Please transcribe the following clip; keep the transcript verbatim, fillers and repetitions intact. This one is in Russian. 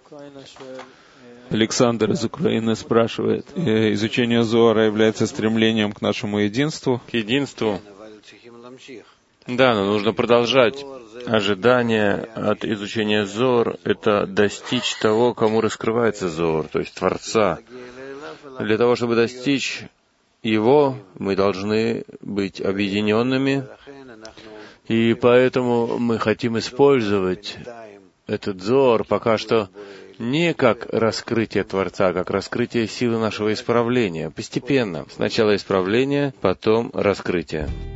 Александр из Украины спрашивает, изучение Зоара является стремлением к нашему единству? К единству? Да, но нужно продолжать. Ожидание от изучения Зоар — это достичь того, кому раскрывается Зоар, то есть Творца. Для того, чтобы достичь Его, мы должны быть объединенными, и поэтому мы хотим использовать этот Зоар пока что не как раскрытие Творца, а как раскрытие силы нашего исправления. Постепенно. Сначала исправление, потом раскрытие.